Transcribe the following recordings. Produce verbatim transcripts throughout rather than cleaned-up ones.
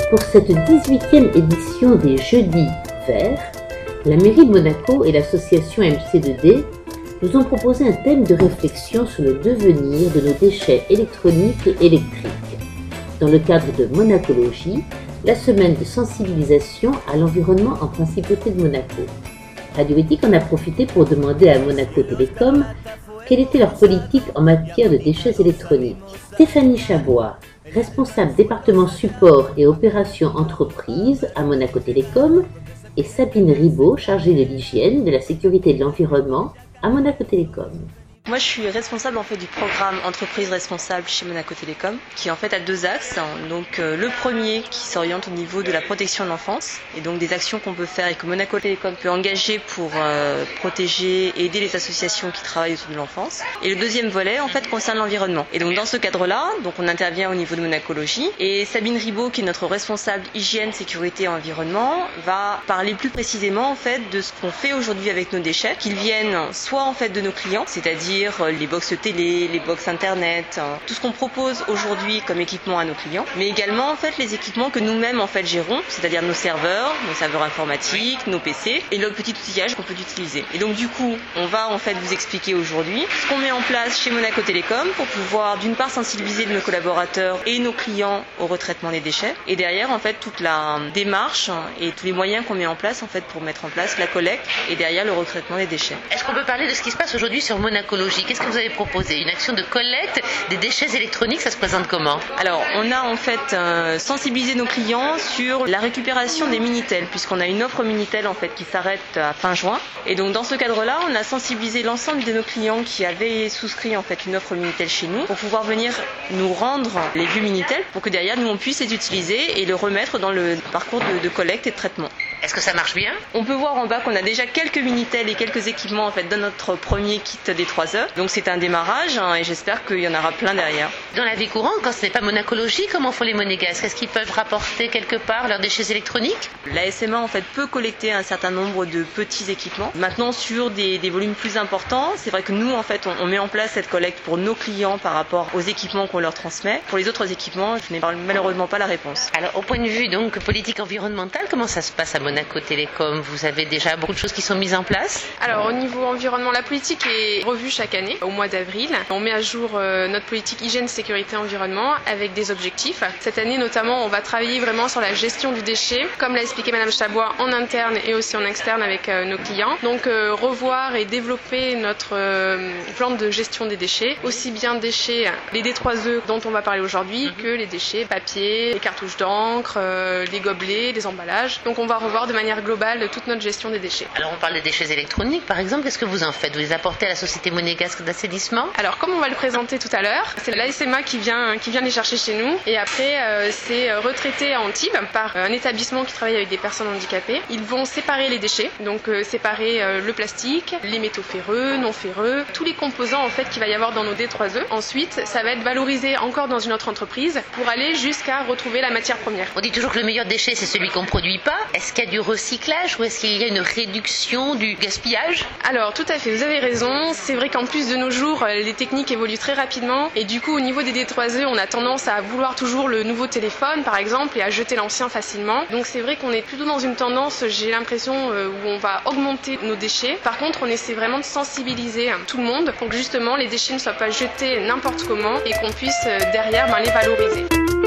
Pour cette dix-huitième édition des Jeudis Verts, la mairie de Monaco et l'association M C deux D nous ont proposé un thème de réflexion sur le devenir de nos déchets électroniques et électriques, dans le cadre de Monacologie, la semaine de sensibilisation à l'environnement en Principauté de Monaco. Radio Éthique en a profité pour demander à Monaco Télécom quelle était leur politique en matière de déchets électroniques. Stéphanie Chabois, responsable département support et opérations entreprises à Monaco Télécom, et Sabine Ribaud, chargée de l'hygiène, de la sécurité et de l'environnement à Monaco Télécom. Moi, je suis responsable en fait du programme entreprise responsable chez Monaco Télécom, qui en fait a deux axes. Donc euh, le premier qui s'oriente au niveau de la protection de l'enfance, et donc des actions qu'on peut faire et que Monaco Télécom peut engager pour euh, protéger et aider les associations qui travaillent autour de l'enfance. Et le deuxième volet en fait concerne l'environnement. Et donc dans ce cadre-là, donc on intervient au niveau de Monacologie, et Sabine Ribaud, qui est notre responsable hygiène, sécurité et environnement, va parler plus précisément en fait de ce qu'on fait aujourd'hui avec nos déchets, qu'ils viennent soit en fait de nos clients, c'est-à-dire les box télé, les box internet, tout ce qu'on propose aujourd'hui comme équipement à nos clients, mais également en fait les équipements que nous-mêmes en fait gérons, c'est-à-dire nos serveurs, nos serveurs informatiques, nos P C et le petit outillage qu'on peut utiliser. Et donc du coup, on va en fait vous expliquer aujourd'hui ce qu'on met en place chez Monaco Télécom pour pouvoir d'une part sensibiliser nos collaborateurs et nos clients au retraitement des déchets, et derrière en fait toute la démarche et tous les moyens qu'on met en place en fait pour mettre en place la collecte et derrière le retraitement des déchets. Est-ce qu'on peut parler de ce qui se passe aujourd'hui sur Monacologie ? Qu'est-ce que vous avez proposé ? Une action de collecte des déchets électroniques, ça se présente comment ? Alors, on a en fait euh, sensibilisé nos clients sur la récupération des Minitel, puisqu'on a une offre Minitel en fait qui s'arrête à fin juin. Et donc dans ce cadre-là, on a sensibilisé l'ensemble de nos clients qui avaient souscrit en fait une offre Minitel chez nous pour pouvoir venir nous rendre les vieux Minitel pour que derrière nous on puisse les utiliser et le remettre dans le parcours de, de collecte et de traitement. Est-ce que ça marche bien ? On peut voir en bas qu'on a déjà quelques Minitel et quelques équipements en fait dans notre premier kit des trois heures. Donc c'est un démarrage hein, et j'espère qu'il y en aura plein derrière. Dans la vie courante, quand ce n'est pas Monacologie, comment font les monégasques ? Est-ce qu'ils peuvent rapporter quelque part leurs déchets électroniques ? La S M A en fait peut collecter un certain nombre de petits équipements. Maintenant sur des, des volumes plus importants, c'est vrai que nous en fait on, on met en place cette collecte pour nos clients par rapport aux équipements qu'on leur transmet. Pour les autres équipements, je n'ai malheureusement pas la réponse. Alors au point de vue donc politique environnementale, comment ça se passe à Monaco Télécom ? Vous avez déjà beaucoup de choses qui sont mises en place ? Alors au niveau environnement, la politique est revue chaque année au mois d'avril. On met à jour euh, notre politique hygiène, sécurité, environnement avec des objectifs. Cette année notamment, on va travailler vraiment sur la gestion du déchet, comme l'a expliqué Madame Chabois, en interne et aussi en externe avec euh, nos clients. Donc euh, revoir et développer notre euh, plan de gestion des déchets, aussi bien déchets, les D trois E dont on va parler aujourd'hui, que les déchets papier, les cartouches d'encre, euh, les gobelets, les emballages. Donc on va revoir de manière globale toute notre gestion des déchets. Alors on parle des déchets électroniques par exemple, qu'est-ce que vous en faites ? Vous les apportez à la Société monégasque d'assainissement ? Alors comme on va le présenter tout à l'heure, c'est l'A S M A qui vient, qui vient les chercher chez nous, et après euh, c'est retraité à Antibes par un établissement qui travaille avec des personnes handicapées. Ils vont séparer les déchets, donc euh, séparer euh, le plastique, les métaux ferreux, non ferreux, tous les composants en fait qu'il va y avoir dans nos D trois E. Ensuite, ça va être valorisé encore dans une autre entreprise pour aller jusqu'à retrouver la matière première. On dit toujours que le meilleur déchet c'est celui qu'on ne produit pas. Est-ce qu'il y a du recyclage ou est-ce qu'il y a une réduction du gaspillage ? Alors tout à fait, vous avez raison. C'est vrai qu'en plus de nos jours, les techniques évoluent très rapidement et du coup au niveau des D trois E, on a tendance à vouloir toujours le nouveau téléphone par exemple et à jeter l'ancien facilement. Donc c'est vrai qu'on est plutôt dans une tendance, j'ai l'impression, où on va augmenter nos déchets. Par contre, on essaie vraiment de sensibiliser tout le monde pour que justement les déchets ne soient pas jetés n'importe comment et qu'on puisse derrière ben, les valoriser.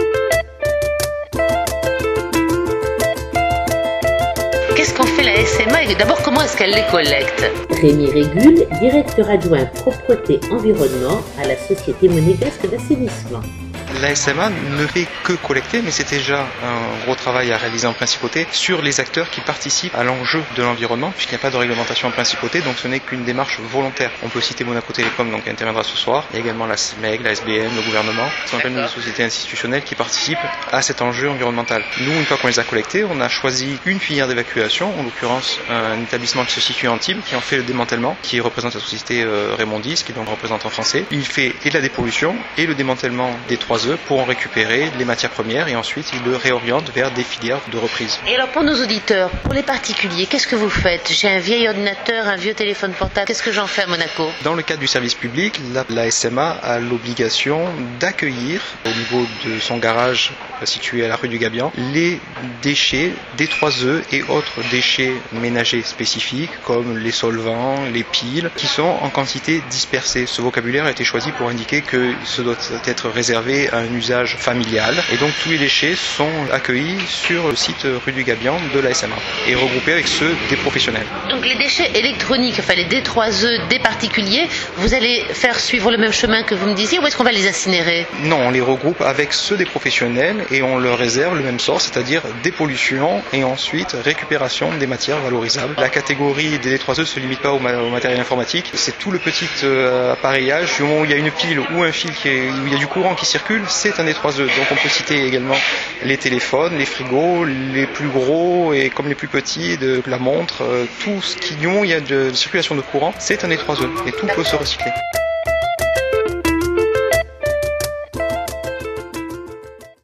Qu'est-ce qu'en fait la S M A et d'abord comment est-ce qu'elle les collecte ? Rémi Régul, directeur adjoint propreté environnement à la Société monégasque d'assainissement. La S M A ne fait que collecter, mais c'est déjà un gros travail à réaliser en principauté sur les acteurs qui participent à l'enjeu de l'environnement, puisqu'il n'y a pas de réglementation en principauté, donc ce n'est qu'une démarche volontaire. On peut citer Monaco Télécom, donc qui interviendra ce soir. Il y a également la S M E G, la S B M, le gouvernement, ce qu'on appelle une société institutionnelle qui participe à cet enjeu environnemental. Nous, une fois qu'on les a collectés, on a choisi une filière d'évacuation, en l'occurrence un établissement qui se situe à Antibes, qui en fait le démantèlement, qui représente la société Raymondis, qui est donc représentant français. Il fait et de la dépollution et le démantèlement des trois E. E pour en récupérer les matières premières et ensuite ils le réorientent vers des filières de reprise. Et alors pour nos auditeurs, pour les particuliers, qu'est-ce que vous faites? J'ai un vieil ordinateur, un vieux téléphone portable, qu'est-ce que j'en fais à Monaco? Dans le cadre du service public, la, la S M A a l'obligation d'accueillir au niveau de son garage situé à la rue du Gabian les déchets D trois E et autres déchets ménagers spécifiques comme les solvants, les piles qui sont en quantité dispersée. Ce vocabulaire a été choisi pour indiquer que ce doit être réservé à un usage familial et donc tous les déchets sont accueillis sur le site rue du Gabian de la S M A et regroupés avec ceux des professionnels. Donc les déchets électroniques, enfin les D trois E des particuliers, vous allez faire suivre le même chemin que vous me disiez ou est-ce qu'on va les incinérer? Non, on les regroupe avec ceux des professionnels et on leur réserve le même sort, c'est-à-dire dépollution et ensuite récupération des matières valorisables. La catégorie des D trois E ne se limite pas au, ma- au matériel informatique, c'est tout le petit euh, appareillage. Du moment où il y a une pile ou un fil qui est, où il y a du courant qui circule, c'est un D trois E. Donc on peut citer également les téléphones, les frigos, les plus gros et comme les plus petits, de la montre, euh, tout ce qui, du moment où il y a de circulation de courant, c'est un D trois E et tout peut se recycler.